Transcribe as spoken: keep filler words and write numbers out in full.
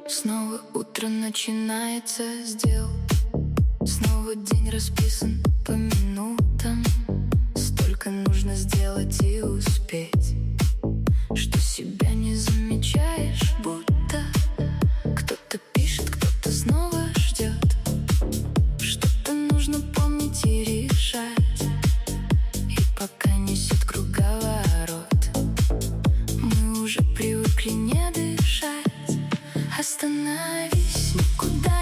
Снова утро начинается с дел. Снова день расписан по минутам. Столько нужно сделать и успеть, что себя не замечаешь, будто кто-то пишет, кто-то снова ждет. Что-то нужно помнить и решать, и пока несет круговорот, мы уже привыкли не дышать. Остановись, никуда